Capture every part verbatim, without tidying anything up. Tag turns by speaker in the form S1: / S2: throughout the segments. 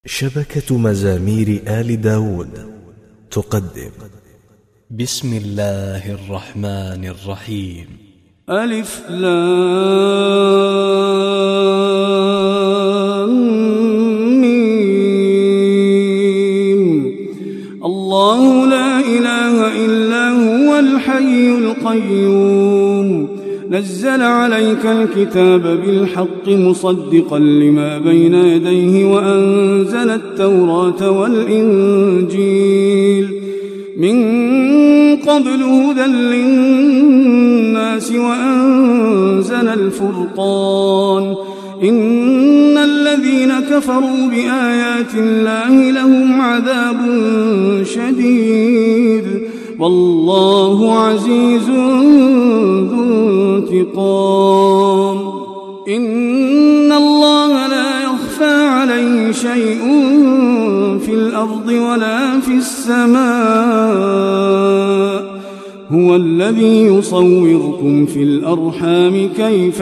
S1: شبكة مزامير آل داود تقدم
S2: بسم الله الرحمن الرحيم.
S3: ألف لام ميم. الله لا إله إلا هو الحي القيوم، نزل عليك الكتاب بالحق مصدقا لما بين يديه وأنزل التوراة والإنجيل من قبل هدى للناس وأنزل الفرقان. إن الذين كفروا بآيات الله لهم عذاب شديد والله عزيز ذو انتقام. إن الله لا يخفى عليه شيء في الأرض ولا في السماء، هو الذي يصوركم في الأرحام كيف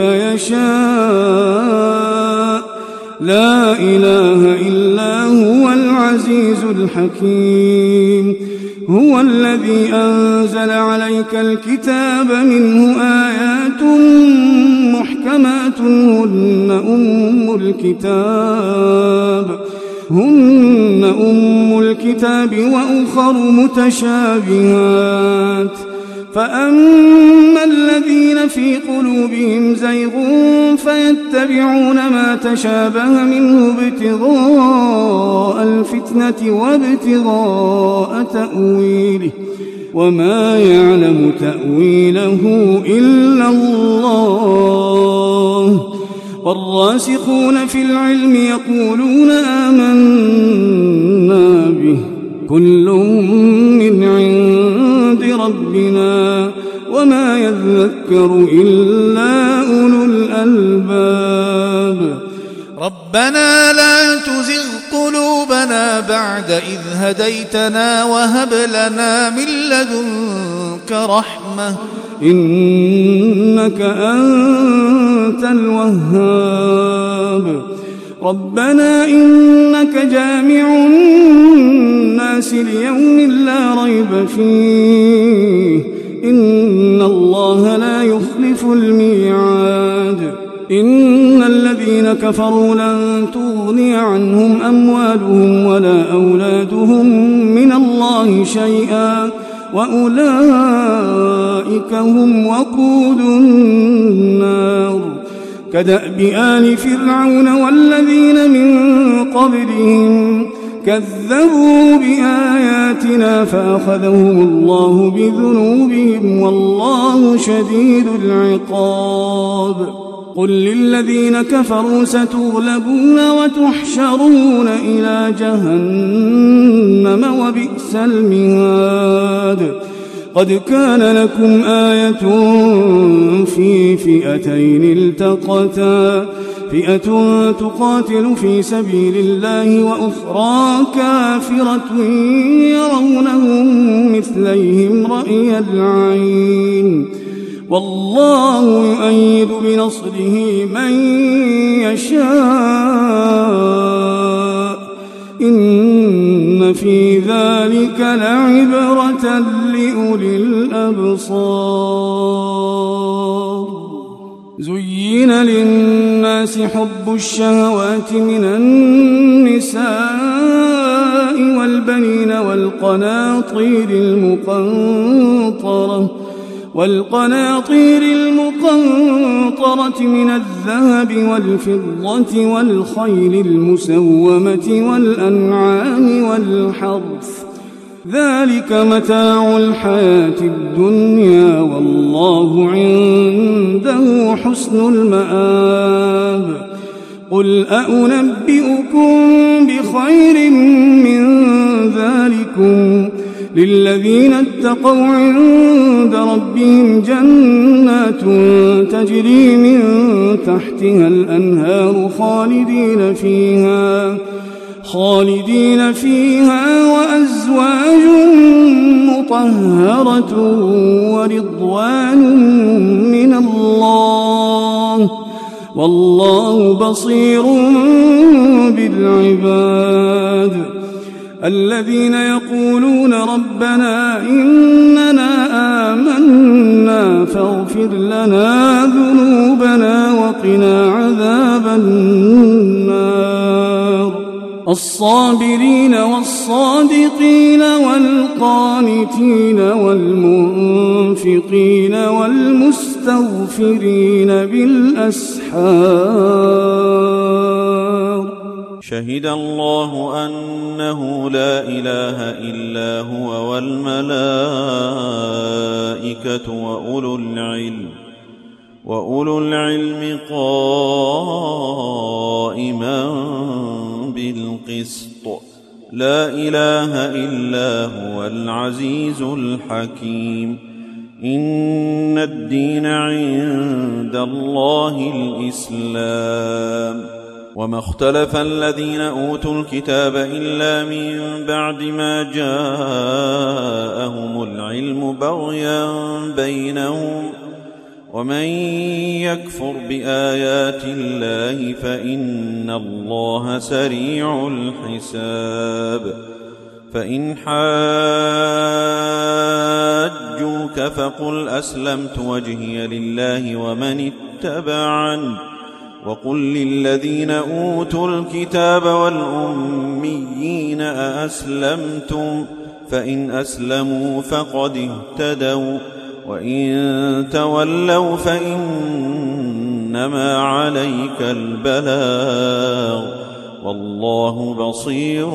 S3: يشاء، لا إله إلا هو العزيز الحكيم. هو الذي أنزل عليك الكتاب منه آيات محكمات هن أم الكتاب هن أم الكتاب وأخر متشابهات، فأما الذين في قلوبهم زيغ فيتبعون ما تشابه منه ابتغاء الفتنة وابتغاء تأويله، وما يعلم تأويله إلا الله. والراسخون في العلم يقولون آمنا به كل من عند ربنا وما يذكر إلا أولو الألباب.
S4: ربنا لا تزغ قلوبنا بعد إذ هديتنا وهب لنا من لدنك رحمة
S3: إنك أنت الوهاب. ربنا إنك جامع الناس ليوم لا ريب فيه، إن الله لا يخلف الميعاد. إن الذين كفروا لن تغني عنهم أموالهم ولا أولادهم من الله شيئا وأولئك هم وقود النار. كدأب آل فرعون والذين من قبلهم كذبوا بآياتنا فأخذهم الله بذنوبهم والله شديد العقاب. قل للذين كفروا ستغلبون وتحشرون إلى جهنم وبئس المهاد. قد كان لكم آية في فئتين التقتا، فئة تقاتل في سبيل الله وأخرى كافرة يرونهم مثليهم رأي العين، والله يؤيد بنصره من يشاء. إن في ذلك لعبرة لأولي الأبصار. زين للناس حب الشهوات من النساء والبنين والقناطير المقنطرة والقناطير المقنطرة من الذهب والفضة والخيل المسومة والأنعام والحرث، ذلك متاع الحياة الدنيا والله عنده حسن المآب. قل أنبئكم بخير من ذلكم للذين اتقوا عند ربهم جنات تجري من تحتها الأنهار خالدين فيها خالدين فيها وأزواج مطهرة ورضوان من الله والله بصير بالعباد. الذين يقولون ربنا إننا آمنا فاغفر لنا ذنوبنا وقنا عذاب النار الصابرين والصادقين والقانتين والمنفقين والمستغفرين بالأسحار
S5: شهد الله أنه لا إله إلا هو والملائكة وأولو العلم وأولو العلم قائما بالقسط لا إله إلا هو العزيز الحكيم إن الدين عند الله الإسلام وما اختلف الذين أوتوا الكتاب إلا من بعد ما جاءهم العلم بغيا بينهم ومن يكفر بآيات الله فإن الله سريع الحساب فإن حاجوك فقل أسلمت وجهي لله ومن اتبعني وقل للذين أوتوا الكتاب والأميين أأسلمتم فإن أسلموا فقد اهتدوا وإن تولوا فإنما عليك البلاغ والله بصير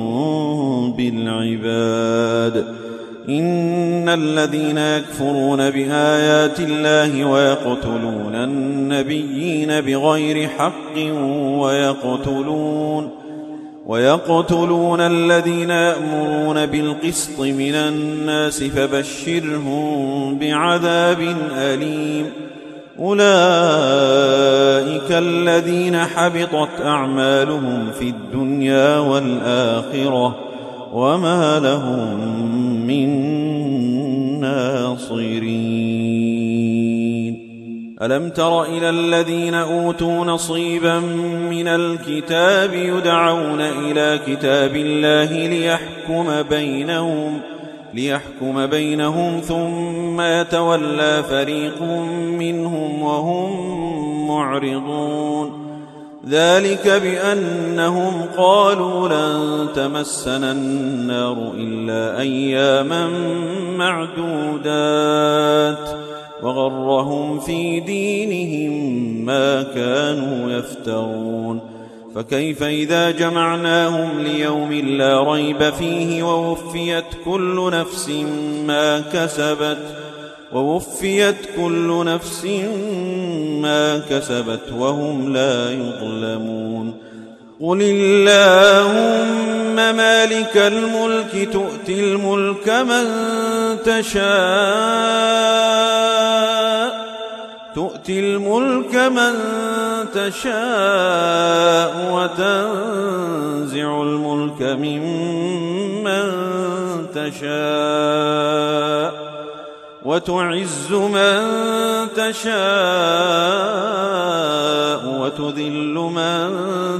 S5: بالعباد إن الذين يكفرون بآيات الله ويقتلون النبيين بغير حق ويقتلون ويقتلون الذين يأمرون بالقسط من الناس فبشرهم بعذاب أليم أولئك الذين حبطت أعمالهم في الدنيا والآخرة وما لهم من ناصرين ألم تر إلى الذين أوتوا نصيبا من الكتاب يدعون إلى كتاب الله ليحكم بينهم ليحكم بينهم ثم يتولى فريق منهم وهم معرضون ذلك بأنهم قالوا لن تمسنا النار إلا أياما معدودات وغرهم في دينهم ما كانوا يفترون فكيف إذا جمعناهم ليوم لا ريب فيه ووفيت كل نفس ما كسبت ووفيت كل نفس ما كسبت وهم لا يظلمون قل اللهم مالك الملك تؤتي الملك من تشاء تؤتي الملك من تشاء وتنزع الملك ممن تشاء وتعز من تشاء وتذل من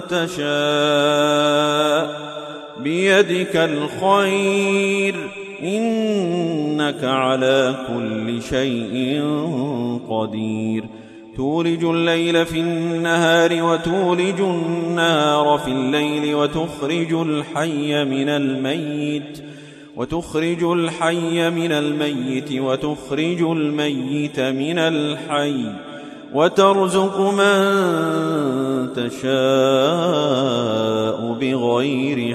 S5: تشاء بيدك الخير إنك على كل شيء قدير تولج الليل في النهار وتولج النهار في الليل وتخرج الحي من الميت وتخرج الحي من الميت وتخرج الميت من الحي وترزق من تشاء بغير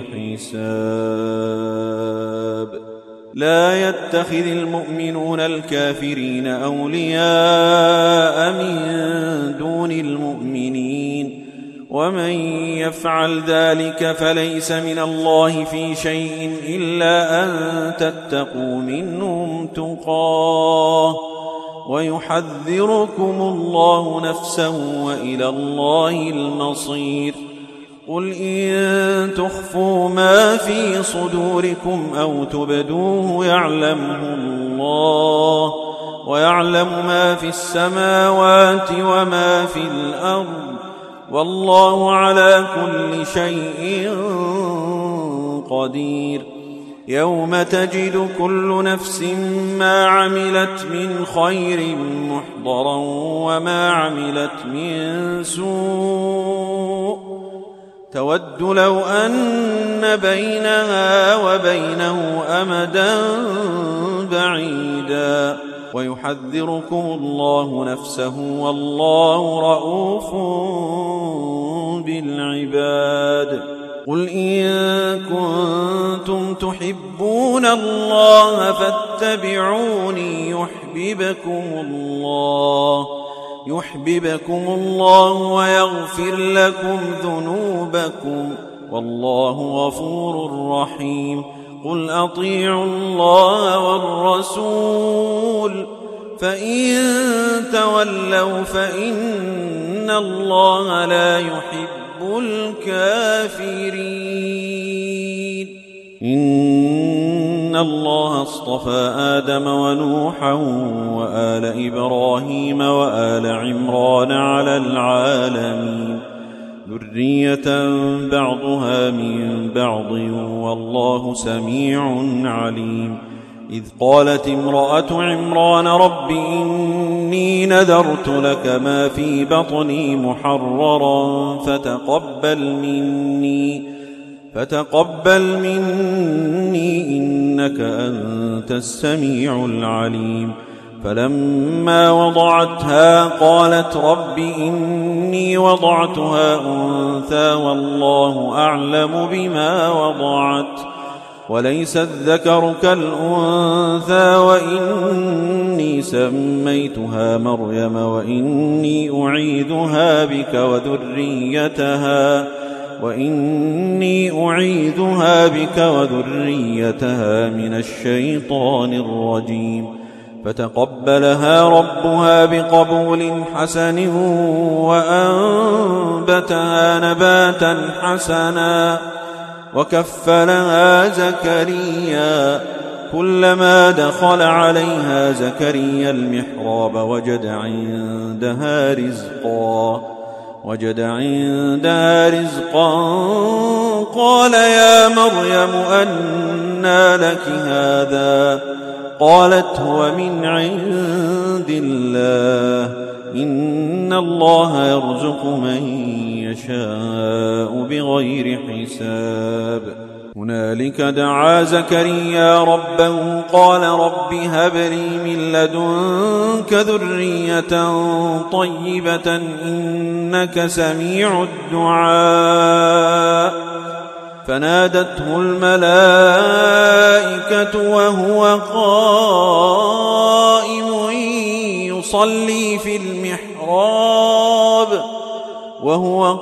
S5: حساب لا يتخذ المؤمنون الكافرين أولياء من دون المؤمنين ومن يفعل ذلك فليس من الله في شيء إلا أن تتقوا منهم تقاه ويحذركم الله نفسه وإلى الله المصير قل إن تخفوا ما في صدوركم أو تبدوه يعلمه الله ويعلم ما في السماوات وما في الأرض والله على كل شيء قدير يوم تجد كل نفس ما عملت من خير محضرا وما عملت من سوء تود لو أن بينها وبينه أمدا بعيدا ويحذركم الله نفسه والله رءوف بالعباد قل إن كنتم تحبون الله فاتبعوني يحببكم الله يحببكم الله ويغفر لكم ذنوبكم والله غفور رحيم قل أطيعوا الله والرسول فإن تولوا فإن الله لا يحب الكافرين إن الله اصطفى آدم ونوحا وآل إبراهيم وآل عمران على العالمين ذرية بعضها من بعض والله سميع عليم إذ قالت امرأة عمران رب إني نذرت لك ما في بطني محررا فتقبل مني فتقبل مني إنك أنت السميع العليم فلما وضعتها قالت رب إني وضعتها أنثى والله أعلم بما وضعت وليس الذكر كالأنثى وإني سميتها مريم وإني أعيذها بك وذريتها وإني أعيذها بك وذريتها من الشيطان الرجيم فتقبلها ربها بقبول حسن وأنبتها نباتا حسنا وكفلها زكريا كلما دخل عليها زكريا المحراب وجد عندها رزقا وجد عندها رزقا قال يا مريم أنى لك هذا قالت هو من عند الله إن الله يرزق من يشاء بغير حساب هنالك دعا زكريا ربه قال رب هب لي من لدنك ذرية طيبة إنك سميع الدعاء فنادته الملائكة وهو قائم يصلي في المحراب وهو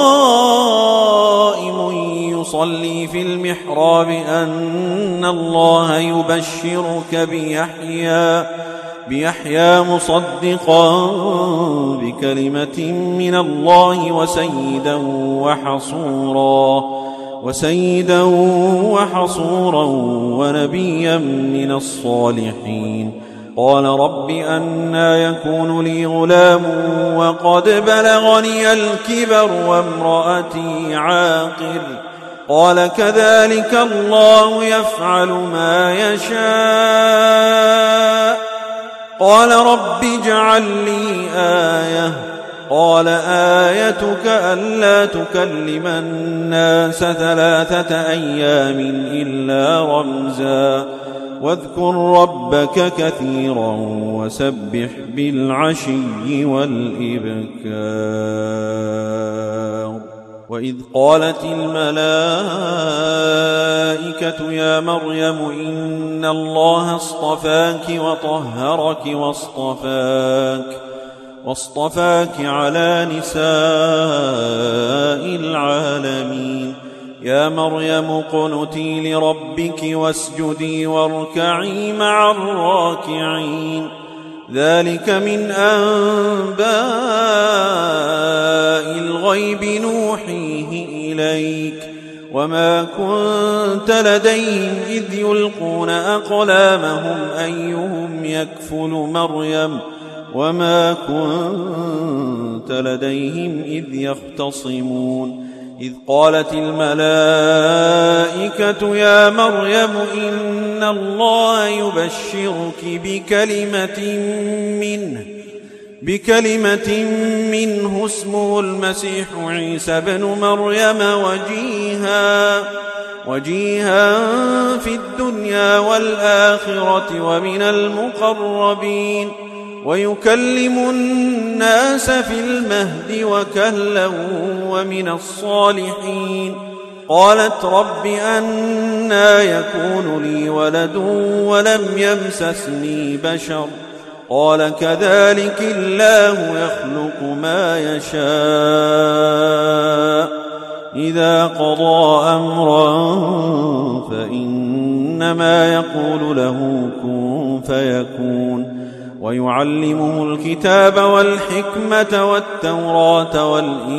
S5: قائم يصلي في المحراب أن الله يبشرك بيحيى بيحيى مصدقا بكلمة من الله وسيدا وحصورا وسيدا وحصورا ونبيا من الصالحين قال رب أنى يكون لي غلام وقد بلغني الكبر وامرأتي عاقر قال كذلك الله يفعل ما يشاء قال رب اجعل لي آية قال آيتك ألا تكلم الناس ثلاثة أيام إلا رمزا واذكر ربك كثيرا وسبح بالعشي والإبكار وإذ قالت الملائكة يا مريم إن الله اصطفاك وطهرك واصطفاك واصطفاك على نساء العالمين يا مريم اقنتي لربك واسجدي واركعي مع الراكعين ذلك من أنباء الغيب نوحيه إليك وما كنت لديهم إذ يلقون أقلامهم أيهم يكفل مريم وما كنت لديهم إذ يختصمون إذ قالت الملائكة الملائكة يا مريم إن الله يبشرك بكلمة منه بكلمة منه اسمه المسيح عيسى بن مريم وجيها وجيها في الدنيا والآخرة ومن المقربين ويكلم الناس في المهد وكهلا ومن الصالحين. قالت رب أنى يكون لي ولد ولم يمسسني بشر قال كذلك الله يخلق ما يشاء إذا قضى أمرا فإنما يقول له كن فيكون. ويعلمه الكتاب والحكمة والتوراة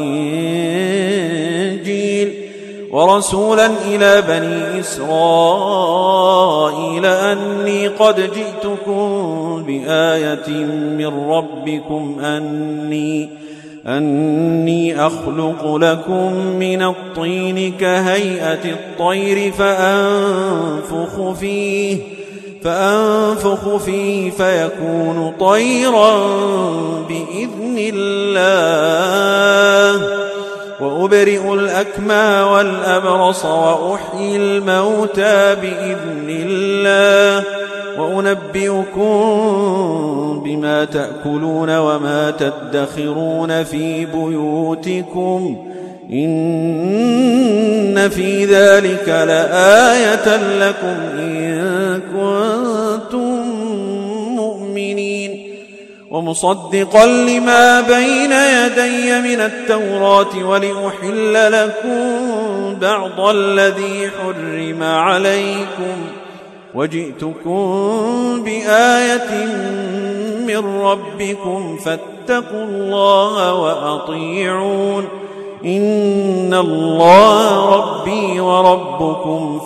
S5: والإنجيل ورسولا إلى بني إسرائيل أني قد جئتكم بآية من ربكم أني أني أخلق لكم من الطين كهيئة الطير فأنفخ فيه فأنفخ فيه فيكون طيرا بإذن الله وأبرئ الأكمى والأبرص وأحيي الموتى بإذن الله وأنبئكم بما تأكلون وما تدخرون في بيوتكم إن في ذلك لآية لكم إن كنتم مؤمنين. ومصدقا لما بين يدي من التوراة ولأحل لكم بعض الذي حرم عليكم وجئتكم بآية من ربكم فاتقوا الله وأطيعون إن الله ربي وربكم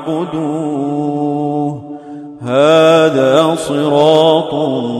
S5: فاعبدوه هذا صراط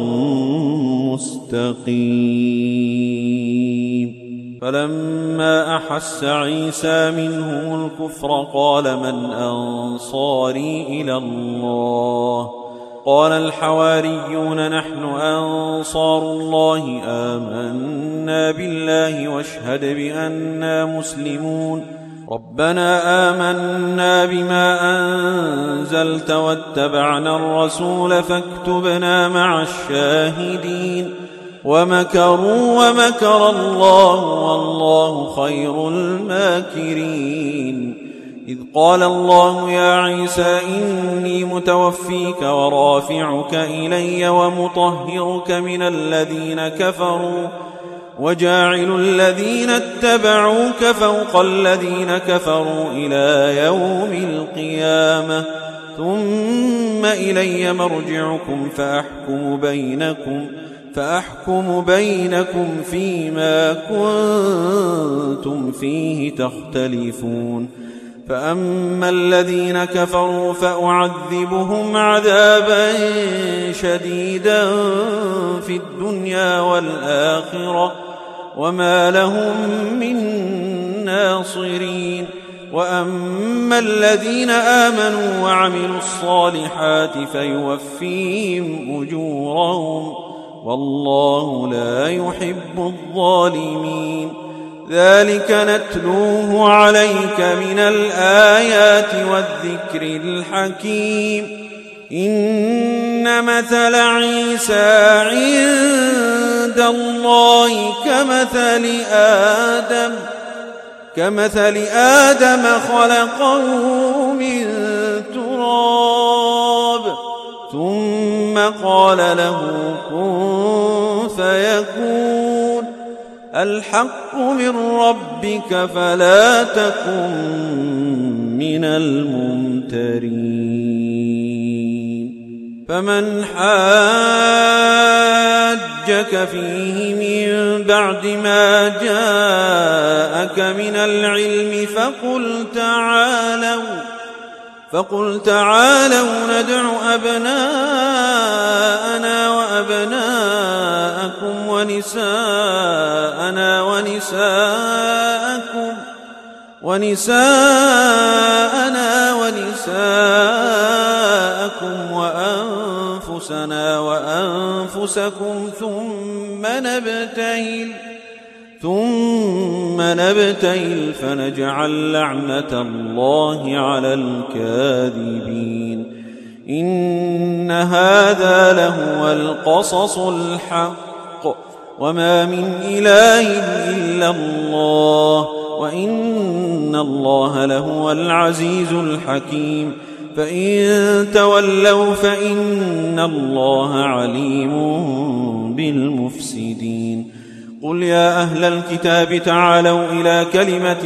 S5: مستقيم. فلما أحس عيسى منهم الكفر قال من أنصاري إلى الله قال الحواريون نحن أنصار الله آمنا بالله واشهد بأننا مسلمون. ربنا آمنا بما أنزلت واتبعنا الرسول فاكتبنا مع الشاهدين. ومكروا ومكر الله والله خير الماكرين. إذ قال الله يا عيسى إني متوفيك ورافعك إلي ومطهرك من الذين كفروا وجاعل الذين اتبعوك فوق الذين كفروا إلى يوم القيامة ثم إلي مرجعكم فأحكم بينكم فأحكم بينكم فيما كنتم فيه تختلفون. فأما الذين كفروا فأعذبهم عذابا شديدا في الدنيا والآخرة وما لهم من ناصرين. وأما الذين آمنوا وعملوا الصالحات فيوفيهم أجورهم والله لا يحب الظالمين. ذلك نتلوه عليك من الآيات والذكر الحكيم. إن مثل عيسى عند الله كمثل آدم كمثل آدم خلقه من تراب ثم قال له كن فيكون. الحق من ربك فلا تكن من الممترين. فمن حاجك فيه من بعد ما جاءك من العلم فقل تعالوا فقل تعالوا ندع أبناءنا وأبناءكم ونساءنا ونساءكم ونساءنا نساءكم وأنفسنا وأنفسكم ثم نبتهل ثم نبتهل فنجعل لعنة الله على الكاذبين إن هذا لهو القصص الحق وما من إله إلا الله وإن الله لهو العزيز الحكيم فإن تولوا فإن الله عليم بالمفسدين قل يا أهل الكتاب تعالوا إلى كلمة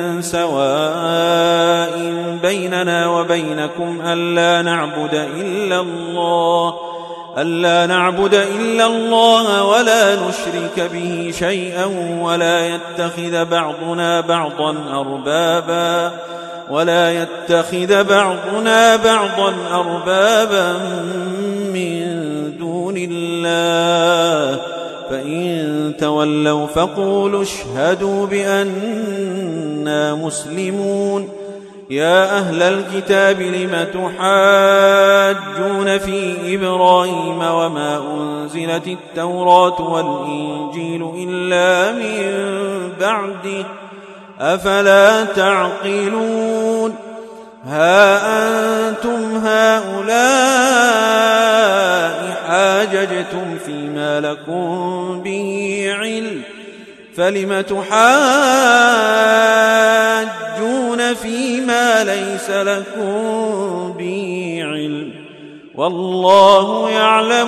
S5: سواء بيننا وبينكم ألا نعبد إلا الله ألا نعبد إلا الله ولا نشرك به شيئا ولا يتخذ بعضنا بعضا أربابا ولا يتخذ بعضنا بعضا أربابا من دون الله فإن تولوا فقولوا اشهدوا بأننا مسلمون يا أهل الكتاب لم تحاجون في إبراهيم وما أنزلت التوراة والإنجيل إلا من بعده أفلا تعقلون ها أنتم هؤلاء حاججتم فيما لكم به علم فلم تحاجون فيما ليس لكم به علم والله يعلم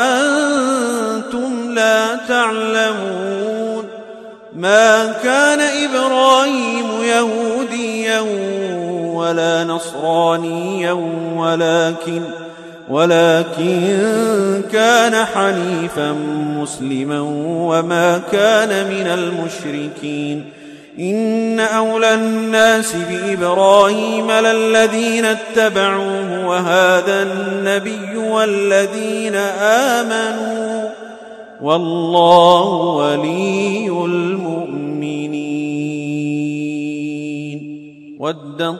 S5: وأنتم لا تعلمون ما كان إبراهيم يهوديا ولا نصرانيا ولكن ولكن كان حنيفا مسلما وما كان من المشركين إن أولى الناس بإبراهيم للذين اتبعوه وهذا النبي والذين آمنوا والله ولي المؤمنين ود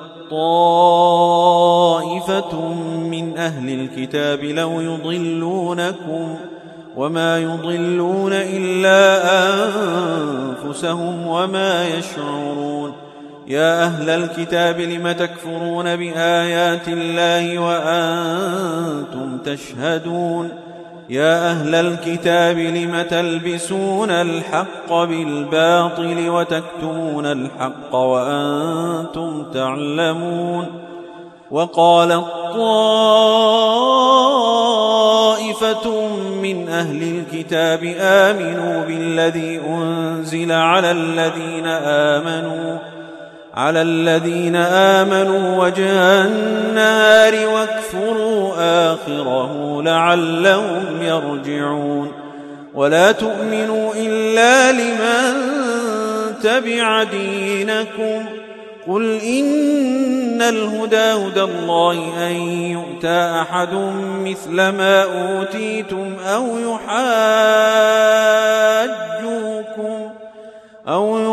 S5: طائفة من أهل الكتاب لو يضلونكم وما يضلون إلا أنفسهم وما يشعرون يا أهل الكتاب لم تكفرون بآيات الله وأنتم تشهدون يا أهل الكتاب لم تلبسون الحق بالباطل وتكتمون الحق وأنتم تعلمون وقال طائفة من أهل الكتاب آمنوا بالذي أنزل على الذين آمنوا على الذين آمنوا وجه النهار واكفروا آخره لعلهم يرجعون ولا تؤمنوا إلا لمن تبع دينكم قل إن الهدى هدى الله أن يؤتى أحد مثل ما أوتيتم أو يحاجوكم أو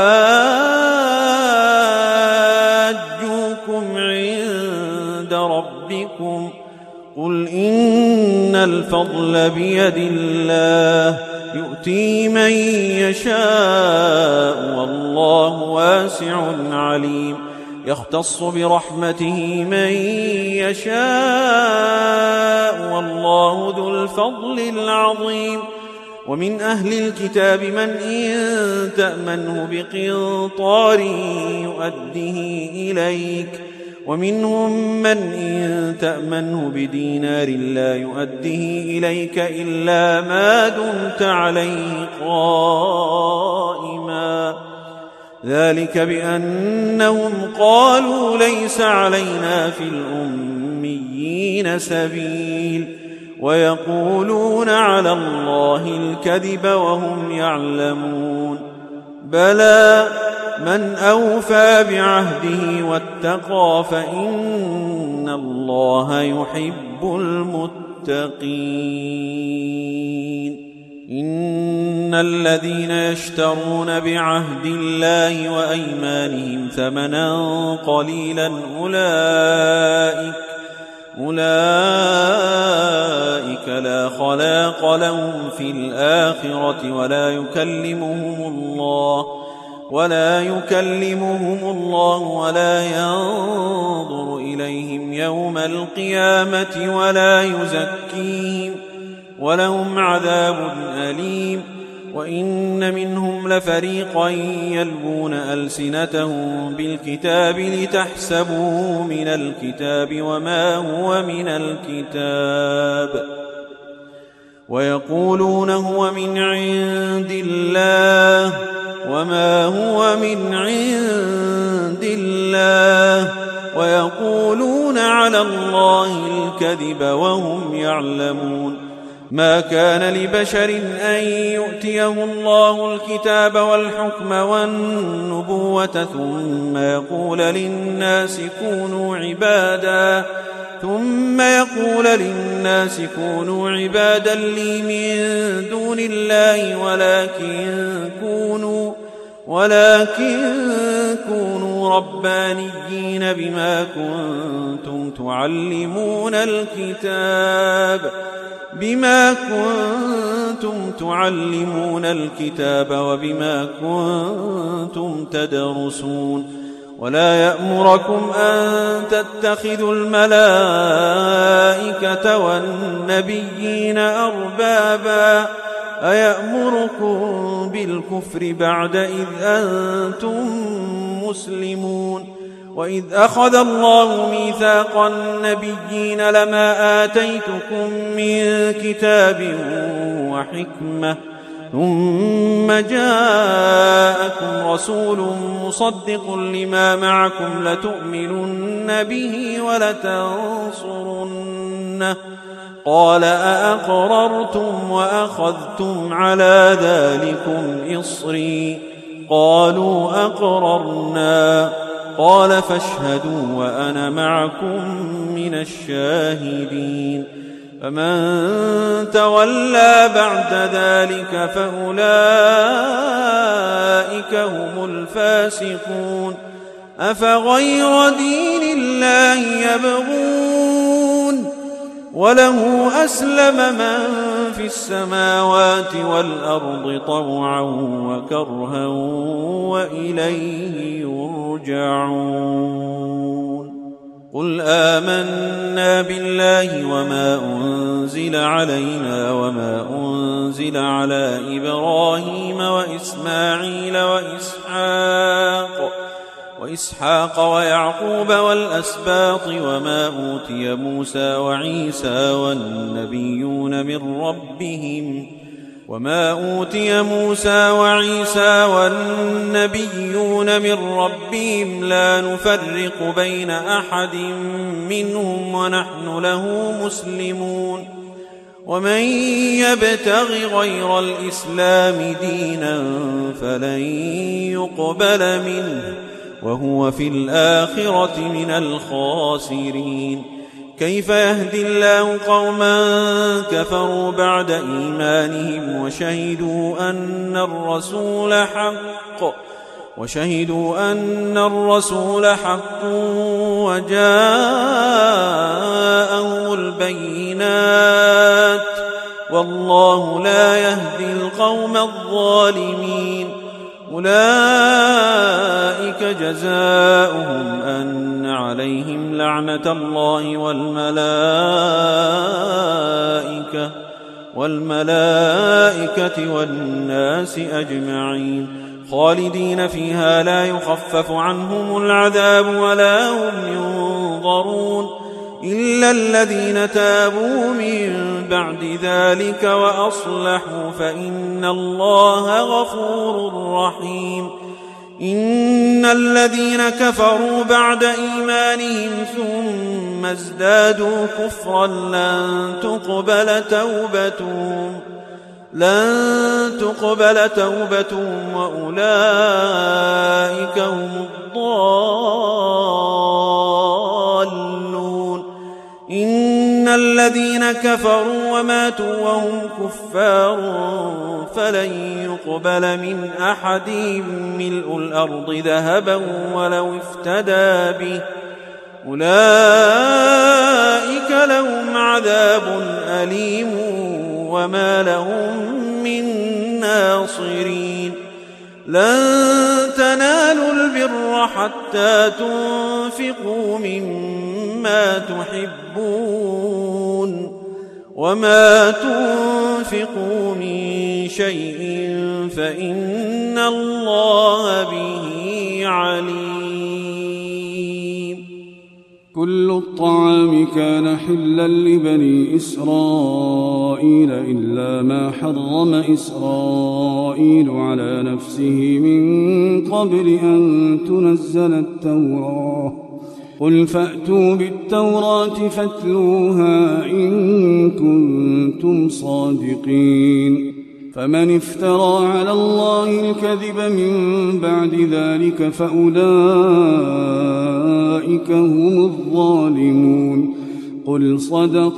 S5: يحاجوكم عند ربكم قل إن الفضل بيد الله يؤتي من يشاء والله واسع عليم يختص برحمته من يشاء والله ذو الفضل العظيم ومن أهل الكتاب من إن تأمنه بقنطار يؤده إليك ومنهم من إن تأمنه بدينار لا يؤده إليك إلا ما دمت عليه قائما ذلك بأنهم قالوا ليس علينا في الأميين سبيل ويقولون على الله الكذب وهم يعلمون بلى من أوفى بعهده واتقى فإن الله يحب المتقين إن الذين يشترون بعهد الله وأيمانهم ثمنا قليلا أولئك أولئك لا خلاق لهم في الآخرة ولا يكلمهم الله ولا يكلمهم الله ولا ينظر إليهم يوم القيامة ولا يزكيهم ولهم عذاب أليم. وإن منهم لفريقا يلوون ألسنتهم بالكتاب لتحسبوه من الكتاب وما هو من الكتاب ويقولون هو من عند الله وما هو من عند الله ويقولون على الله الكذب وهم يعلمون. ما كان لبشر أن يؤتيه الله الكتاب والحكم والنبوة ثم يقول للناس كونوا عبادا ثم يقول للناس كونوا عبادا لي من دون الله ولكن كونوا ولكن كونوا ربانيين بما كنتم تعلمون الكتاب بما كنتم تعلمون الكتاب وبما كنتم تدرسون. ولا يأمركم أن تتخذوا الملائكة والنبيين أربابا أيأمركم بالكفر بعد إذ أنتم مسلمون. وإذ أخذ الله ميثاق النبيين لما آتيتكم من كتاب وحكمة ثم جاءكم رسول مصدق لما معكم لتؤمنن به ولتنصرنه قال أأقررتم وأخذتم على ذلكم إصري قالوا أقررنا قال فاشهدوا وأنا معكم من الشاهدين. فمن تولى بعد ذلك فأولئك هم الفاسقون. أفغير دين الله يبغون وله أسلم من في السماوات والأرض طوعا وكرها وإليه يرجعون. قل آمنا بالله وما أنزل علينا وما أنزل على إبراهيم وإسماعيل وإسحاق وإسحاق ويعقوب والأسباط وما أوتي موسى وعيسى والنبيون من ربهم وما أوتي موسى وعيسى والنبيون من ربهم لا نفرق بين أحد منهم ونحن له مسلمون. ومن يبتغ غير الإسلام دينا فلن يقبل منه وهو في الآخرة من الخاسرين. كيف يهدي الله قوما كفروا بعد إيمانهم وشهدوا أن الرسول حق وشهدوا أن الرسول حق وجاءهم البينات والله لا يهدي القوم الظالمين. أولئك جزاؤهم أن عليهم لعنة الله والملائكة والملائكة والناس أجمعين خالدين فيها لا يخفف عنهم العذاب ولا هم ينظرون إلا الذين تابوا من بعد ذلك وأصلحوا فإن الله غفور رحيم. إن الذين كفروا بعد إيمانهم ثم ازدادوا كفرا لن تقبل توبتهم لن تقبل توبتهم وأولئك هم الضالون. إن الذين كفروا وماتوا وهم كفار فلن يقبل من أحدهم ملء الأرض ذهبا ولو افتدى به أولئك لهم عذاب أليم وما لهم من ناصرين لن تنالوا البر حتى تنفقوا مما تحبون وما تنفقوا من شيء فإن الله به عليم.
S3: كل الطعام كان حلا لبني إسرائيل إلا ما حرم إسرائيل على نفسه من قبل أن تنزل التوراة قل فأتوا بالتوراة فاتلوها إن كنتم صادقين. فمن افترى على الله الكذب من بعد ذلك فأولئك هم الظالمون. قل صدق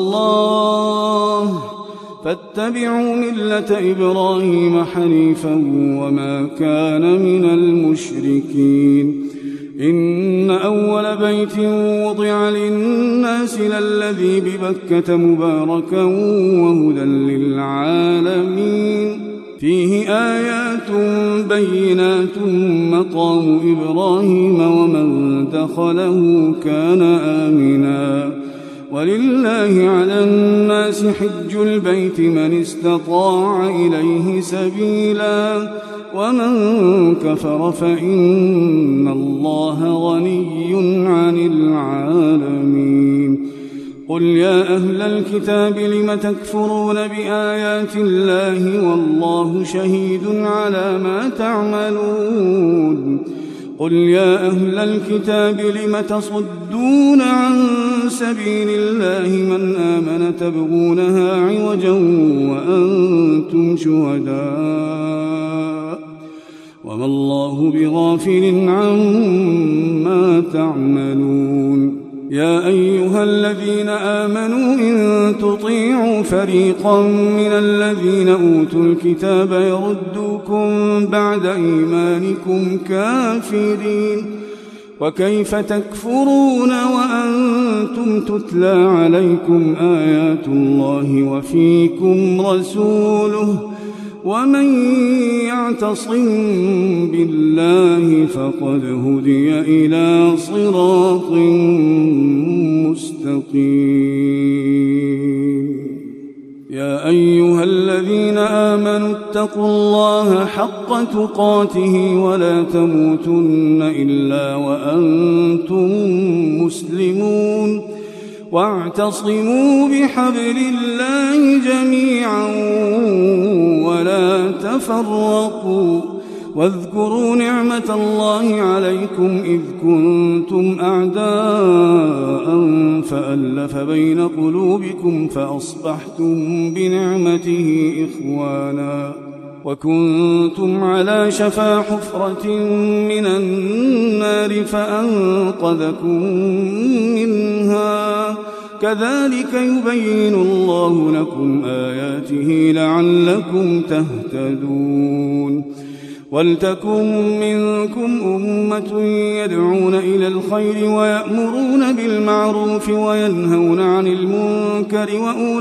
S3: الله فاتبعوا ملة إبراهيم حنيفا وما كان من المشركين. إن أول بيت وضع للناس للذي ببكة مباركا وهدى للعالمين فيه آيات بينات مقام إبراهيم ومن دخله كان آمنا ولله على الناس حج البيت من استطاع إليه سبيلا ومن كفر فإن الله غني عن العالمين. قل يا أهل الكتاب لم تكفرون بآيات الله والله شهيد على ما تعملون. قل يا أهل الكتاب لم تصدون عن سبيل الله من آمن تبغونها عوجا وأنتم شهداء وما الله بغافل عما تعملون. يا أيها الذين آمنوا إن تطيعوا فريقا من الذين أوتوا الكتاب يردوكم بعد إيمانكم كافرين وكيف تكفرون وأنتم تتلى عليكم آيات الله وفيكم رسوله ومن يعتصم بالله فقد هدي إلى صراط مستقيم. يا أيها الذين آمنوا اتقوا الله حق تقاته ولا تموتن إلا وأنتم مسلمون واعتصموا بحبل الله جميعا ولا تفرقوا واذكروا نعمة الله عليكم إذ كنتم أعداء فألف بين قلوبكم فأصبحتم بنعمته إخوانا وكنتم على شفا حفرة من النار فأنقذكم منها كذلك يبين الله لكم آياته لعلكم تهتدون. ولتكن منكم أمة يدعون إلى الخير ويأمرون بالمعروف وينهون عن المنكر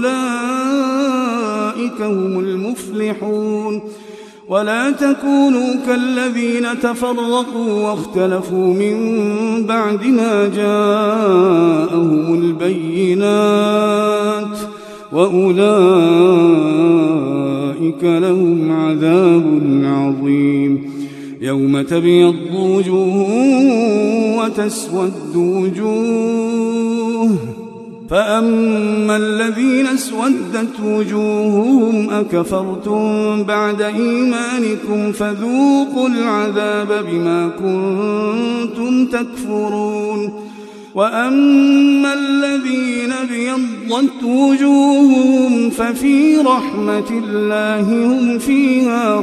S3: وأولئك هم المفلحون. ولا تكونوا كالذين تفرقوا واختلفوا من بعد ما جاءهم البينات وأولئك لهم عذاب عظيم. يوم تبيض وجوه وتسود وجوه فأما الذين اسودت وجوههم أكفرتم بعد إيمانكم فذوقوا العذاب بما كنتم تكفرون. وأما الذين ابيضت وجوههم ففي رحمة الله هم فيها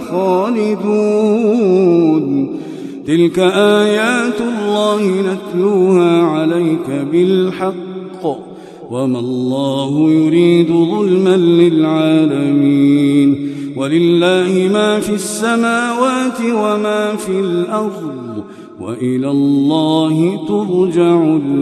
S3: خالدون. تلك آيات الله نتلوها عليك بالحق وما الله يريد ظلما للعالمين ولله ما في السماوات وما في الأرض وإلى الله ترجع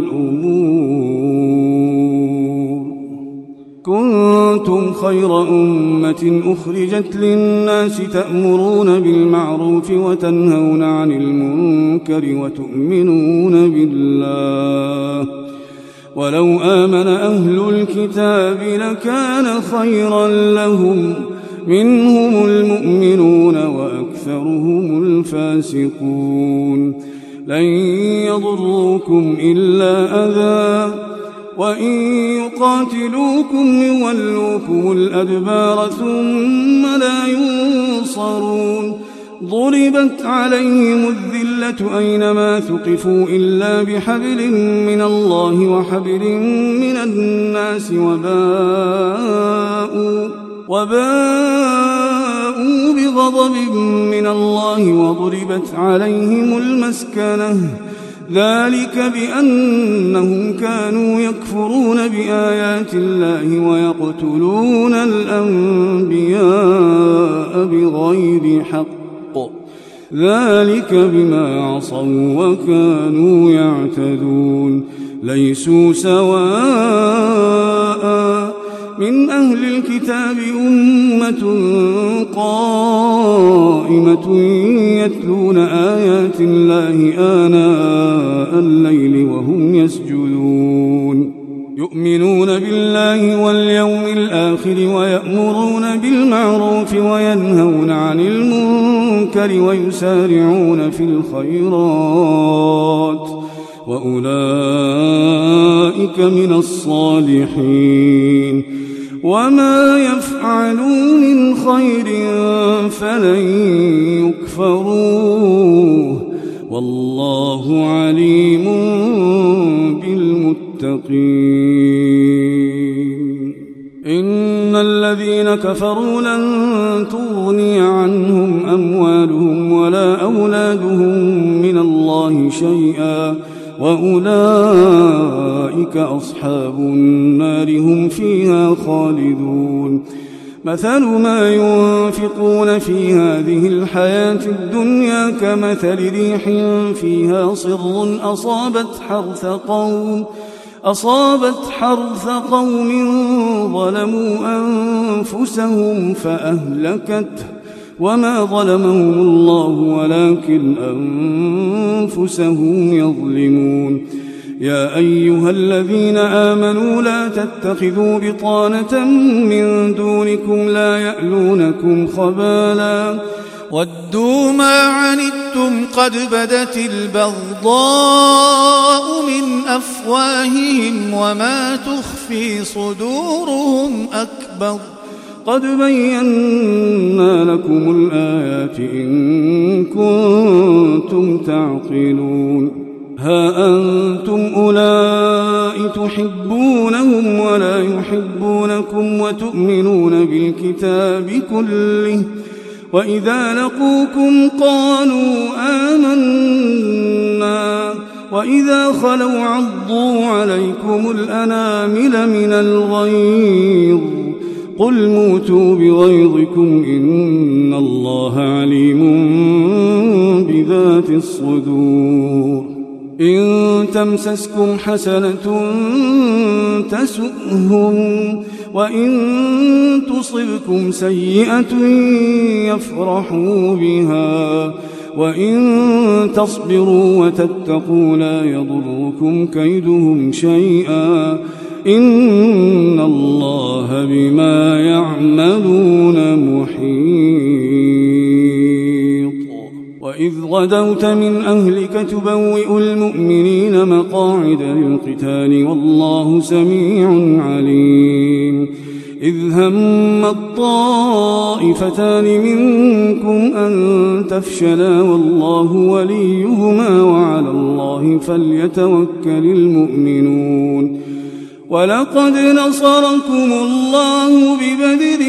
S3: الأمور. كنتم خير أمة أخرجت للناس تأمرون بالمعروف وتنهون عن المنكر وتؤمنون بالله ولو آمن أهل الكتاب لكان خيرا لهم منهم المؤمنون وأكثرهم الفاسقون. لن يضروكم إلا أذى وإن يقاتلوكم يولوكم الأدبار ثم لا ينصرون. ضربت عليهم الذلة أينما ثقفوا إلا بحبل من الله وحبل من الناس وباءوا, وباءوا بغضب من الله وضربت عليهم المسكنة ذلك بأنهم كانوا يكفرون بآيات الله ويقتلون الأنبياء بغير حق ذلك بما عصوا وكانوا يعتدون. ليسوا سواء من أهل الكتاب أمة قائمة يتلون آيات الله آناء الليل وهم يسجدون يؤمنون بالله واليوم الآخر ويأمرون بالمعروف وينهون عن المنكر ويسارعون في الخيرات وأولئك من الصالحين. وما يفعلوا من خير فلن يكفروه والله عليم بالمتقين. إن الذين كفروا لن تغني عنهم أموالهم ولا أولادهم من الله شيئا وأولئك أصحاب النار هم فيها خالدون. مثل ما ينفقون في هذه الحياة الدنيا كمثل ريح فيها صر أصابت حرث قوم أصابت حرث قوم ظلموا أنفسهم فأهلكته وما ظلمهم الله ولكن أنفسهم يظلمون. يا أيها الذين آمنوا لا تتخذوا بطانة من دونكم لا يألونكم خبالا
S4: ودوا ما عنتم قد بدت البغضاء من أفواههم وما تخفي صدورهم أكبر
S3: قد بينا لكم الآيات إن كنتم تعقلون. ها أنتم أولئك تحبونهم ولا يحبونكم وتؤمنون بالكتاب كله وإذا لقوكم قالوا آمنا وإذا خلوا عضوا عليكم الأنامل من الغيظ قل موتوا بغيظكم إن الله عليم بذات الصدور. إن تمسسكم حسنة تسؤهم وإن تصبكم سيئة يفرحوا بها وإن تصبروا وتتقوا لا يضركم كيدهم شيئا إن الله بما يعملون محيط. وإذ غدوت من أهلك تبوئ المؤمنين مقاعد للقتال والله سميع عليم. إذ هم الطائفتان منكم أن تفشلا والله وليهما وعلى الله فليتوكل المؤمنون. ولقد نصركم الله ببدر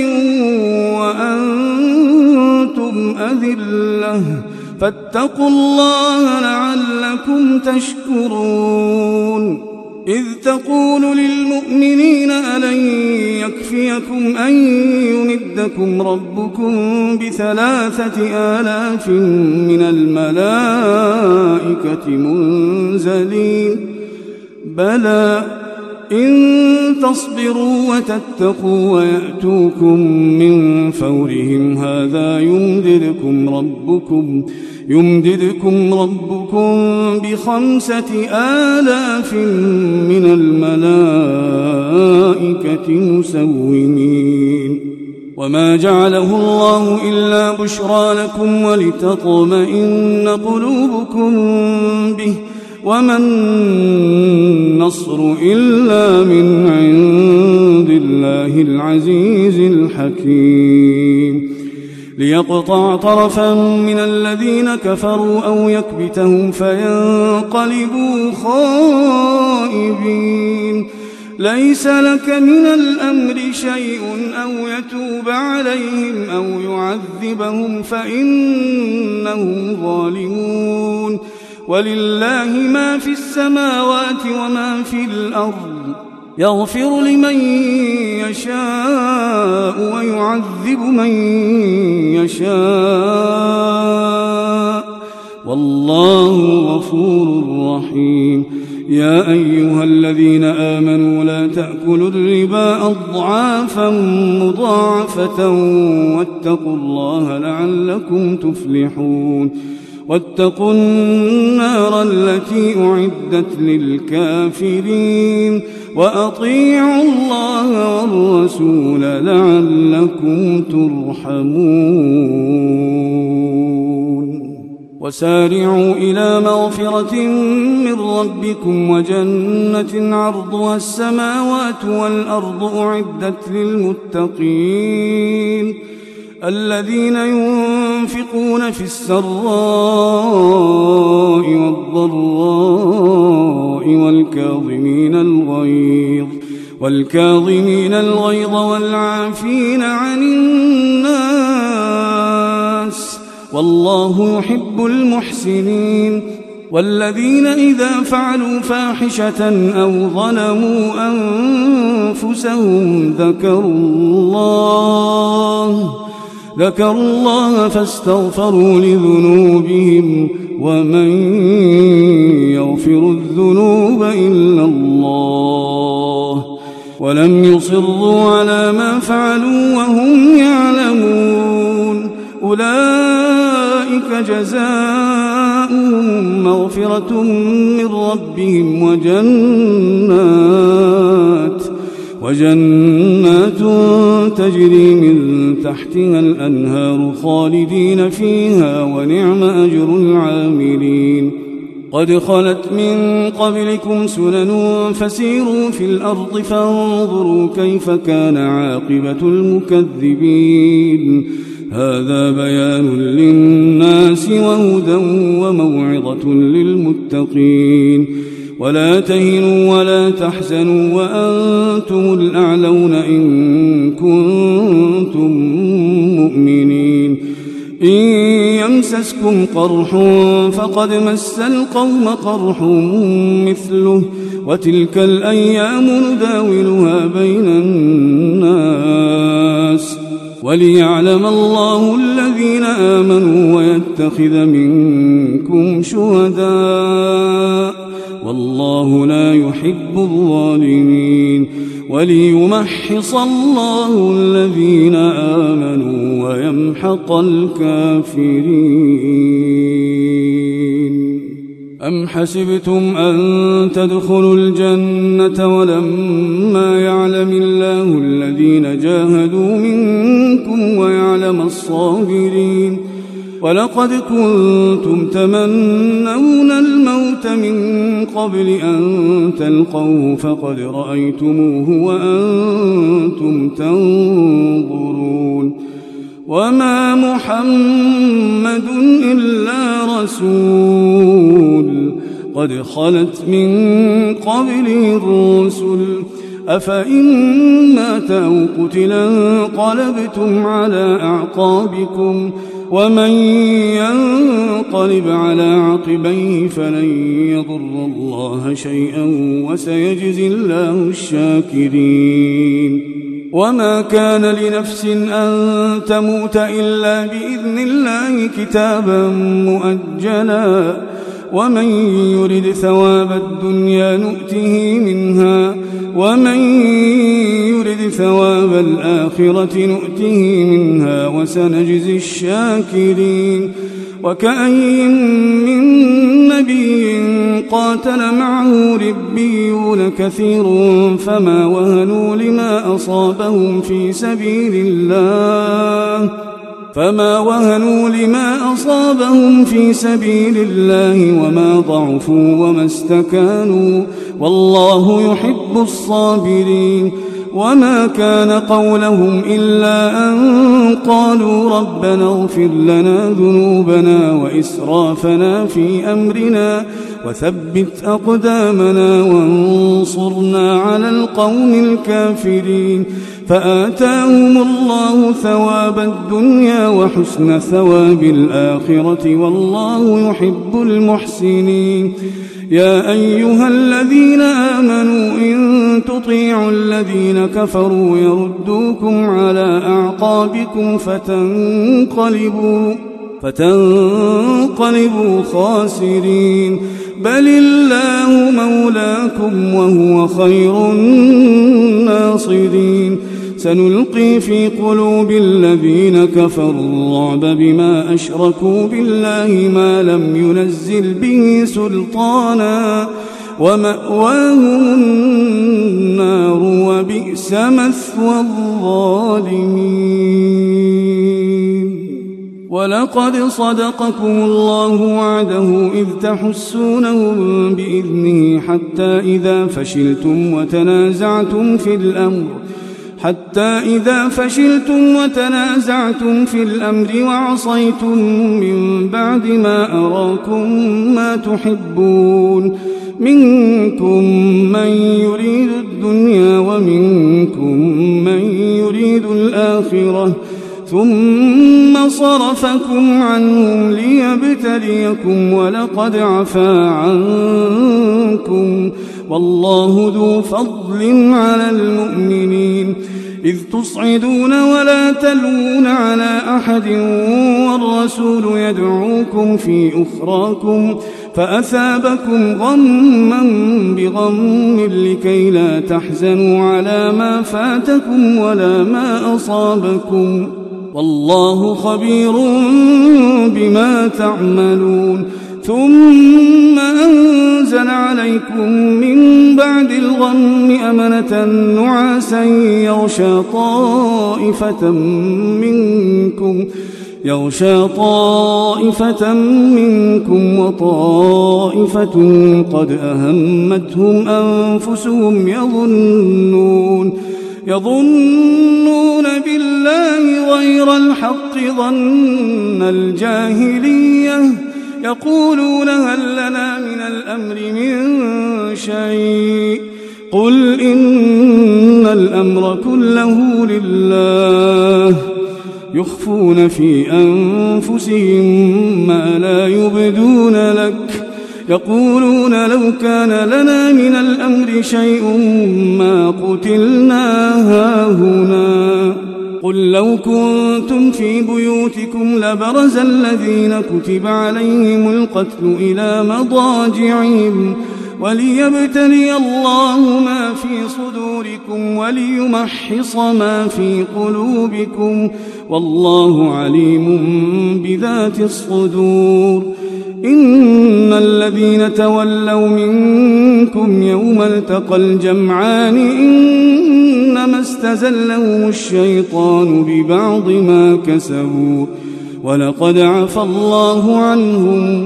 S3: وأنتم أذلة فاتقوا الله لعلكم تشكرون. إذ تقول للمؤمنين ألن يكفيكم أن يمدكم ربكم بثلاثة آلاف من الملائكة منزلين بلى إن تصبروا وتتقوا ويأتوكم من فورهم هذا يمددكم ربكم يمددكم ربكم بخمسة آلاف من الملائكة مسومين وما جعله الله إلا بشرى لكم ولتطمئن قلوبكم به وما النصر إلا من عند الله العزيز الحكيم ليقطع طرفا من الذين كفروا أو يكبتهم فينقلبوا خائبين ليس لك من الأمر شيء أو يتوب عليهم أو يعذبهم فإنهم ظالمون ولله ما في السماوات وما في الأرض يغفر لمن يشاء ويعذب من يشاء والله غفور رحيم يا أيها الذين آمنوا لا تأكلوا الربا أضعافا مضاعفة واتقوا الله لعلكم تفلحون واتقوا النار التي أعدت للكافرين وأطيعوا الله والرسول لعلكم ترحمون وسارعوا إلى مغفرة من ربكم وجنة عرضها السماوات والأرض أعدت للمتقين الذين ينفقون في السراء والضراء والكاظمين الغيظ والكاظمين الغيظ والعافين عن الناس والله يحب المحسنين والذين إذا فعلوا فاحشة أو ظلموا أنفسهم ذكروا الله ذكروا الله فاستغفروا لذنوبهم ومن يغفر الذنوب إلا الله ولم يصروا على ما فعلوا وهم يعلمون أولئك جزاؤهم مغفرة من ربهم وجنات وجنات تجري من تحتها الأنهار خالدين فيها ونعم أجر العاملين قد خلت من قبلكم سنن فسيروا في الأرض فانظروا كيف كان عاقبة المكذبين هذا بيان للناس وهدى وموعظة للمتقين ولا تهنوا ولا تحزنوا وأنتم الأعلون إن كنتم مؤمنين إن يمسسكم قرح فقد مس القوم قرح مثله وتلك الأيام نداولها بين الناس وليعلم الله الذين آمنوا ويتخذ منكم شهداء والله لا يحب الظالمين وليمحص الله الذين آمنوا ويمحق الكافرين أم حسبتم أن تدخلوا الجنة ولما يعلم الله الذين جاهدوا منكم ويعلم الصابرين ولقد كنتم تمنون الموت من قبل أن تلقوه فقد رأيتموه وأنتم تنظرون وما محمد إلا رسول قد خلت من قبله الرسل أفإن مات أو قتلا انقلبتم على أعقابكم ومن ينقلب على عقبيه فلن يضر الله شيئا وسيجزي الله الشاكرين. وما كان لنفس أن تموت إلا بإذن الله كتابا مؤجلا ومن يرد ثواب الدنيا نؤته منها ومن يرد ثواب الآخرة نؤته منها وسنجزي الشاكرين. وكأي من نبي قاتل معه ربيون كثير فما وهنوا لما أصابهم في سبيل الله فما وهنوا لما أصابهم في سبيل الله وما ضعفوا وما استكانوا والله يحب الصابرين. وما كان قولهم إلا أن قالوا ربنا اغفر لنا ذنوبنا وإسرافنا في أمرنا وثبت أقدامنا وانصرنا على القوم الكافرين. فآتاهم الله ثواب الدنيا وحسن ثواب الآخرة والله يحب المحسنين. يا أيها الذين آمنوا إن تطيعوا الذين كفروا يردوكم على أعقابكم فتنقلبوا فتنقلبوا خاسرين. بل الله مولاكم وهو خير الناصرين. سنلقي في قلوب الذين كفروا الرعب بما أشركوا بالله ما لم ينزل به سلطانا ومأواهم النار وبئس مثوى الظالمين. ولقد صدقكم الله وعده إذ تحسونهم بإذنه حتى إذا فشلتم وتنازعتم في الأمر حتى إذا فشلتم وتنازعتم في الأمر وعصيتم من بعد ما أراكم ما تحبون منكم من يريد الدنيا ومنكم من يريد الآخرة ثم صرفكم عنهم ليبتليكم ولقد عفا عنكم والله ذو فضل على المؤمنين. إذ تصعدون ولا تلوون على أحد والرسول يدعوكم في أخراكم فأثابكم غما بغم لكي لا تحزنوا على ما فاتكم ولا ما أصابكم والله خبير بما تعملون. ثم أنزل عليكم من بعد الغم أمنة نعاسا يغشى طائفة منكم يغشى طائفة منكم وطائفة قد أهمتهم أنفسهم يظنون يظنون بالله غير الحق ظن الجاهلية يقولون هل لنا من الأمر من شيء قل إن الأمر كله لله يخفون في أنفسهم ما لا يبدون لك يقولون لو كان لنا من الأمر شيء ما قتلنا هاهنا قل لو كنتم في بيوتكم لبرز الذين كتب عليهم القتل إلى مضاجعهم وليبتلي الله ما في صدوركم وليمحص ما في قلوبكم والله عليم بذات الصدور. إن الذين تولوا منكم يوم التقى الجمعان إنما استزلهم الشيطان ببعض ما كسبوا ولقد عفى الله عنهم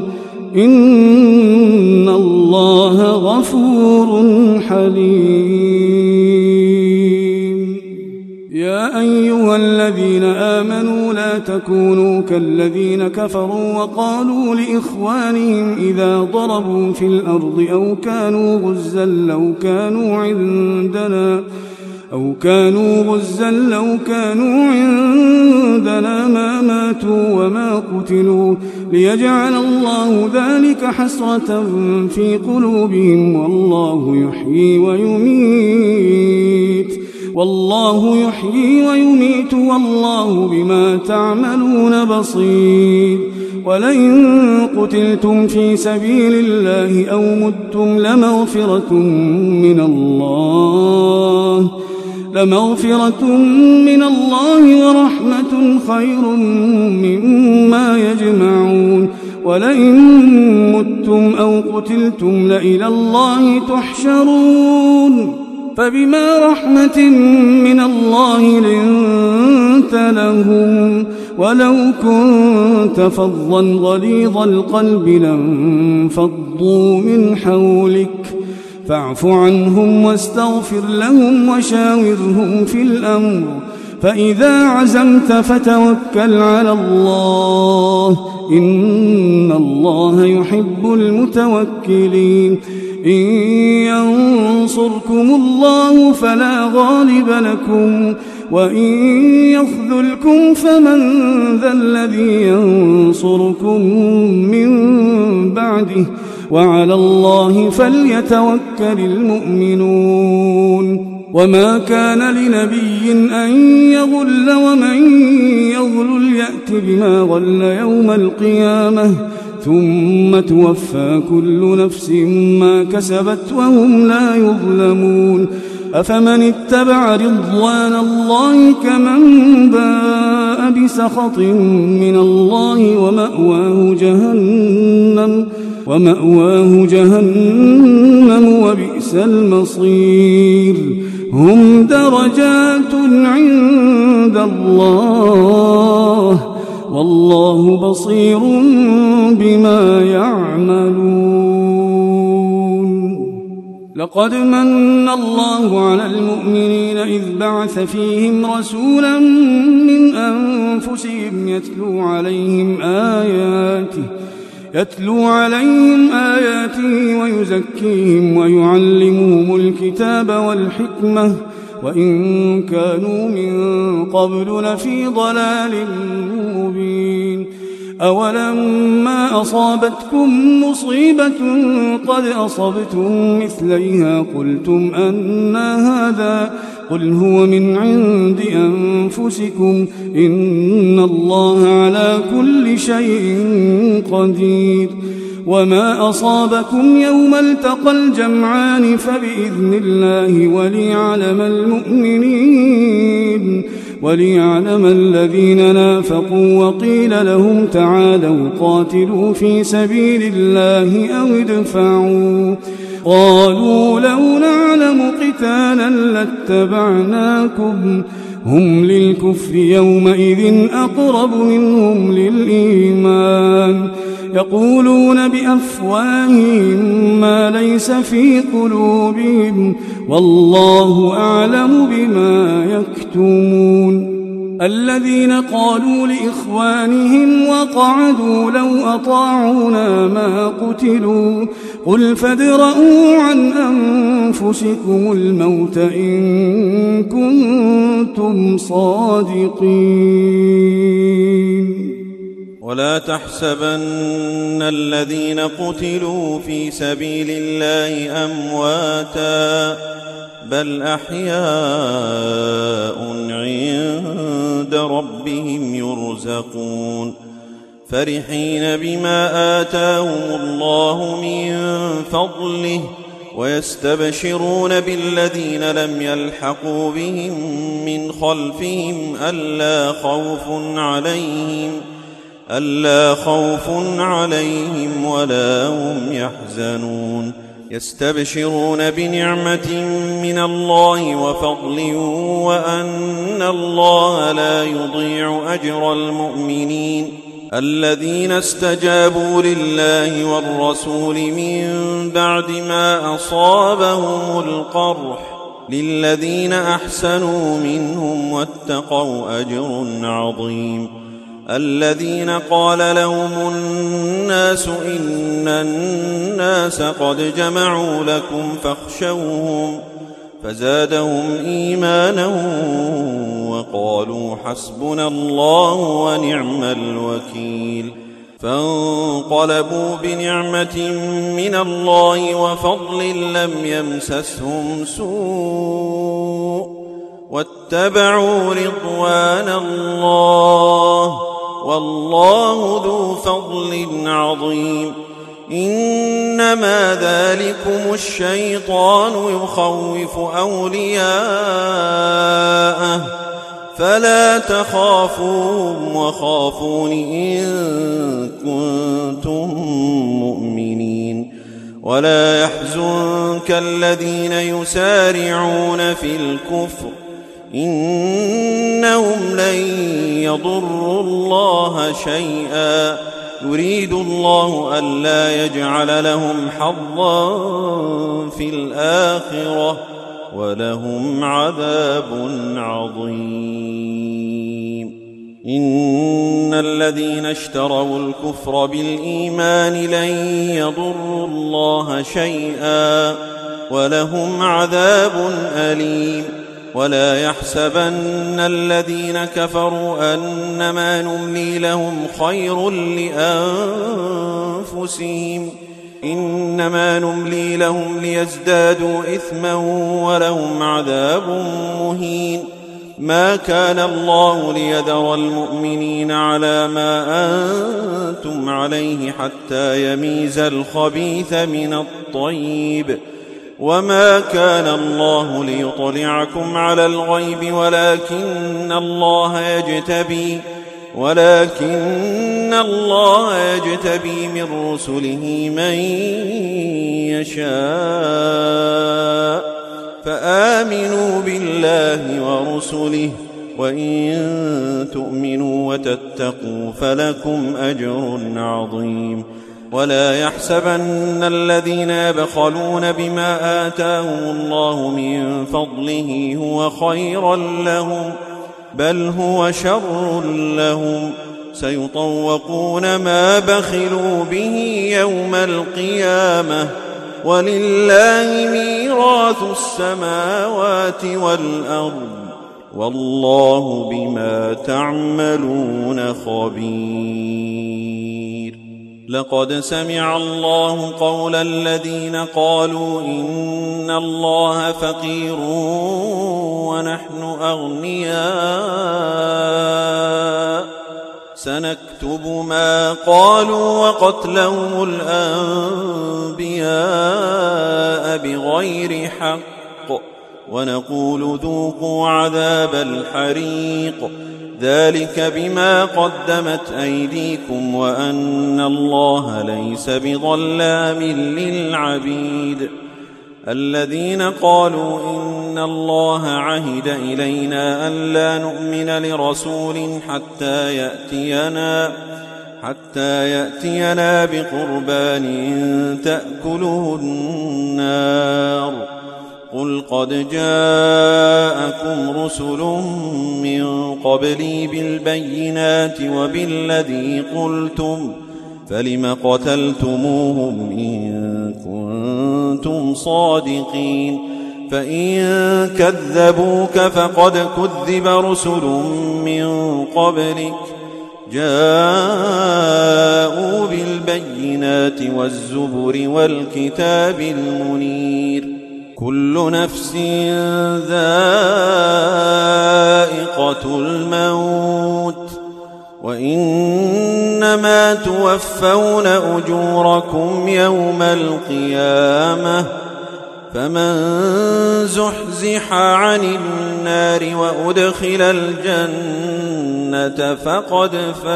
S3: إن الله غفور حليم. يا أيها الذين آمنوا لا تكونوا كالذين كفروا وقالوا لإخوانهم إذا ضربوا في الأرض أو كانوا غزا لو كانوا عندنا أو كانوا غزا لو كانوا عندنا ما ماتوا وما قتلوا ليجعل الله ذلك حسرة في قلوبهم والله يحيي ويميت والله يحيي ويميت والله بما تعملون بصير ولئن قتلتم في سبيل الله أو متم لمغفرة من الله لمغفرة من الله ورحمة خير مما يجمعون ولئن متم أو قتلتم لإلى الله تحشرون فبما رحمة من الله لنت لهم ولو كنت فظا غليظ القلب لانفضوا من حولك فاعف عنهم واستغفر لهم وشاورهم في الأمر فإذا عزمت فتوكل على الله إن الله يحب المتوكلين إن ينصركم الله فلا غالب لكم وإن يخذلكم فمن ذا الذي ينصركم من بعده وعلى الله فليتوكل المؤمنون وما كان لنبي أن يغل ومن يغل يأت بما غل يوم القيامة ثم توفى كل نفس ما كسبت وهم لا يظلمون أفمن اتبع رضوان الله كمن باء بسخط من الله ومأواه جهنم ومأواه جهنم وبئس المصير هم درجات عند الله والله بصير بما يعملون لقد من الله على المؤمنين إذ بعث فيهم رسولا من أنفسهم يتلو عليهم آياته يتلو عليهم آياته ويزكيهم ويعلمهم الكتاب والحكمة وإن كانوا من قبل لفي ضلال مبين أولما أصابتكم مصيبة قد أصبتم مثليها قلتم أنى هذا قل هو من عند أنفسكم إن الله على كل شيء قدير وما أصابكم يوم التقى الجمعان فبإذن الله وليعلم المؤمنين وليعلم الذين نافقوا وقيل لهم تعالوا قاتلوا في سبيل الله أو ادفعوا قالوا لو نعلم قتالا لاتبعناكم هم للكفر يومئذ أقرب منهم للإيمان يقولون بأفواههم ما ليس في قلوبهم والله أعلم بما يكتمون الذين قالوا لإخوانهم وقعدوا لو أطاعونا ما قتلوا قل فادرءوا عن أنفسكم الموت إن كنتم صادقين
S5: ولا تحسبن الذين قتلوا في سبيل الله أمواتا بل أحياء عند ربهم يرزقون فرحين بما آتاهم الله من فضله ويستبشرون بالذين لم يلحقوا بهم من خلفهم ألا خوف عليهم ألا خوف عليهم ولا هم يحزنون يستبشرون بنعمة من الله وفضل وأن الله لا يضيع أجر المؤمنين الذين استجابوا لله والرسول من بعد ما أصابهم القرح للذين أحسنوا منهم واتقوا أجر عظيم الذين قال لهم الناس إن الناس قد جمعوا لكم فاخشوهم فزادهم إيمانا وقالوا حسبنا الله ونعم الوكيل فانقلبوا بنعمة من الله وفضل لم يمسسهم سوء واتبعوا رضوان الله والله ذو فضل عظيم إنما ذلكم الشيطان يخوف أولياءه فلا تخافوهم وخافون إن كنتم مؤمنين ولا يحزنك الذين يسارعون في الكفر إنهم لن يضروا الله شيئا يريد الله ألا يجعل لهم حظا في الآخرة ولهم عذاب عظيم إن الذين اشتروا الكفر بالإيمان لن يضروا الله شيئا ولهم عذاب أليم ولا يحسبن الذين كفروا أنما نملي لهم خير لأنفسهم إنما نملي لهم ليزدادوا إثما ولهم عذاب مهين ما كان الله ليذر المؤمنين على ما أنتم عليه حتى يميز الخبيث من الطيب وما كان الله ليطلعكم على الغيب ولكن الله يجتبي ولكن الله يجتبي من رسله من يشاء فآمنوا بالله ورسله وإن تؤمنوا وتتقوا فلكم أجر عظيم ولا يحسبن الذين يبخلون بما آتاهم الله من فضله هو خيرا لهم بل هو شر لهم سيطوقون ما بخلوا به يوم القيامة ولله ميراث السماوات والأرض والله بما تعملون خبير لقد سمع الله قول الذين قالوا إن الله فقير ونحن أغنياء سنكتب ما قالوا وقتلهم الأنبياء بغير حق ونقول ذوقوا عذاب الحريق ذلك بما قدمت أيديكم وأن الله ليس بظلام للعبيد الذين قالوا إن الله عهد إلينا ألا نؤمن لرسول حتى يأتينا حتى يأتينا بقربان تأكله النار قل قد جاءكم رسل من قبلي بالبينات وبالذي قلتم فلم قتلتموهم إن كنتم صادقين فإن كذبوك فقد كذب رسل من قبلك جاءوا بالبينات والزبر والكتاب المنير كل نفس ذائقة الموت وإنما توفون أجوركم يوم القيامة فمن زحزح عن النار وأدخل الجنة فقد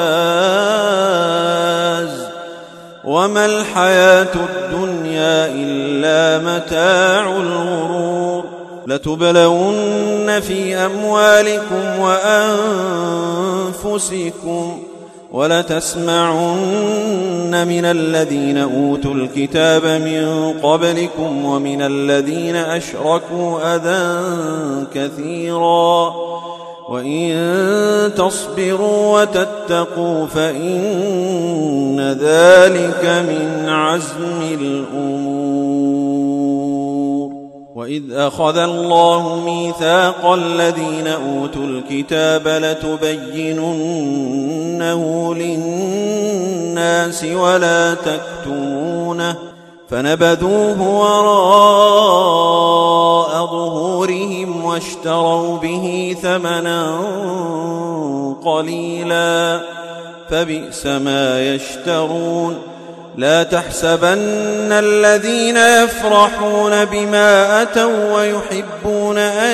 S5: فاز وما الحياة الدنيا إلا متاع الغرور لتبلون في أموالكم وأنفسكم ولتسمعن من الذين أوتوا الكتاب من قبلكم ومن الذين أشركوا أذى كثيرا وإن تصبروا وتتقوا فإن ذلك من عزم الأمور وإذ أخذ الله ميثاق الذين أوتوا الكتاب لتبيننه للناس ولا تكتمونه فنبذوه وراء ظهورهم واشتروا به ثمنا قليلا فبئس ما يشترون. لا تحسبن الذين يفرحون بما أتوا ويحبون أن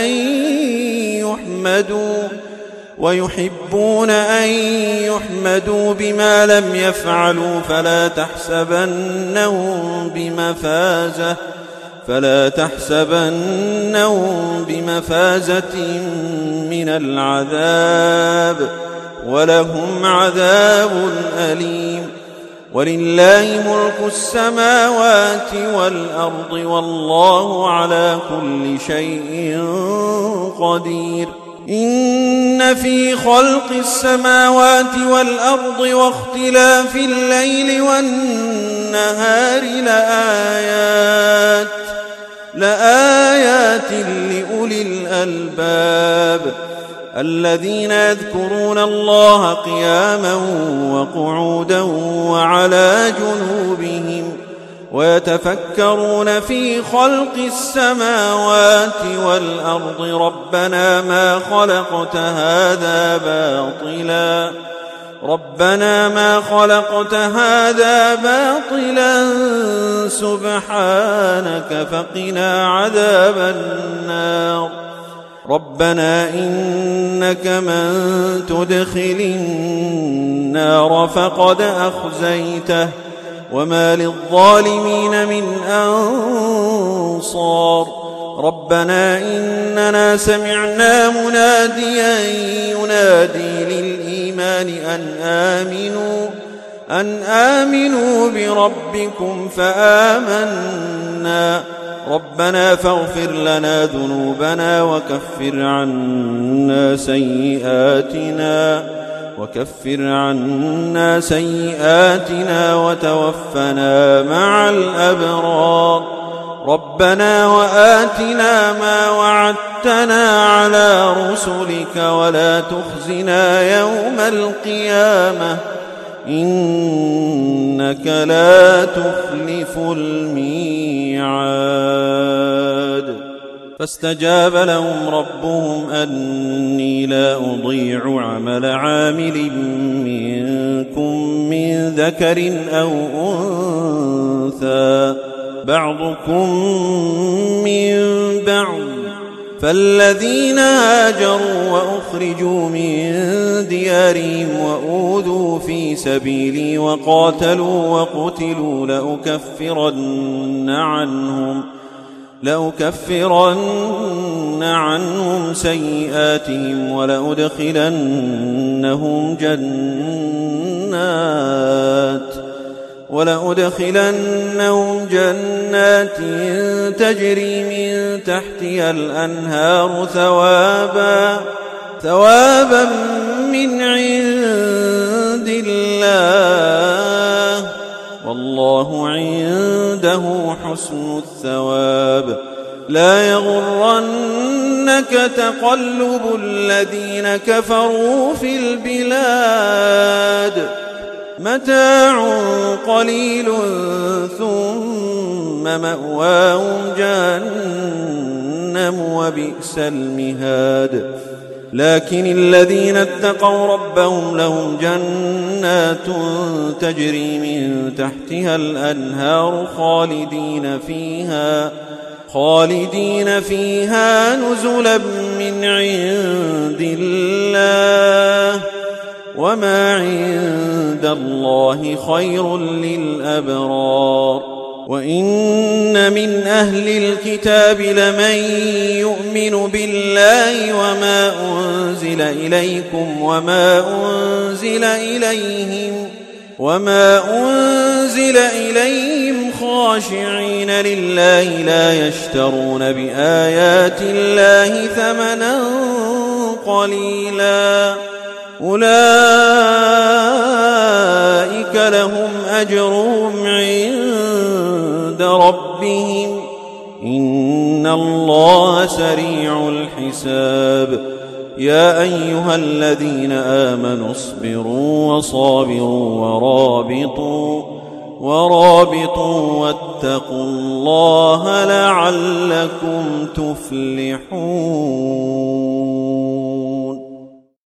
S5: يحمدوا ويحبون أن يحمدوا بما لم يفعلوا فلا تحسبنهم بمفازة فلا تحسبنهم بمفازة من العذاب ولهم عذاب أليم. ولله ملك السماوات والأرض والله على كل شيء قدير. إن في خلق السماوات والأرض واختلاف الليل والنهار لآيات لآيات لأولي الألباب الذين يذكرون الله قياما وقعودا وعلى جنوبهم ويتفكرون في خلق السماوات والأرض ربنا ما خلقت هذا باطلا ربنا ما خلقت هذا باطلا سبحانك فقنا عذاب النار. ربنا إنك من تدخل النار فقد أخزيته وما للظالمين من أنصار. ربنا إننا سمعنا مناديا ينادي للإيمان أن آمنوا أن آمنوا بربكم فآمنا. ربنا فاغفر لنا ذنوبنا وكفر عنا سيئاتنا وكفر عنا سيئاتنا وتوفنا مع الأبرار. ربنا وآتنا ما وعدتنا على رسلك ولا تخزنا يوم القيامة إنك لا تخلف الميعاد. فاستجاب لهم ربهم أني لا أضيع عمل عامل منكم من ذكر أو أنثى بعضكم من بعض فالذين هاجروا وأخرجوا من ديارهم وأوذوا في سبيلي وقاتلوا وقتلوا لأكفرن عنهم لأكفرن عنهم سيئاتهم ولأدخلنهم جنات ولأدخلنهم جنات تجري من تحتها الأنهار ثوابا ثوابا من عند الله والله عنده حسن الثواب. لا يغرنك تقلب الذين كفروا في البلاد متاع قليل ثم مأواهم جهنم وبئس المهاد. لكن الذين اتقوا ربهم لهم جنات تجري من تحتها الأنهار خالدين فيها خالدين فيها نزلا من عند الله وما عند الله خير للأبرار. وإن من أهل الكتاب لمن يؤمن بالله وما أنزل إليكم وما أنزل إليهم وما أنزل إليهم خاشعين لله لا يشترون بآيات الله ثمنا قليلا أولئك لهم أجرهم عند ربهم إن الله سريع الحساب يا أيها الذين آمنوا اصبروا وصابروا ورابطوا ورابطوا واتقوا الله لعلكم تفلحون.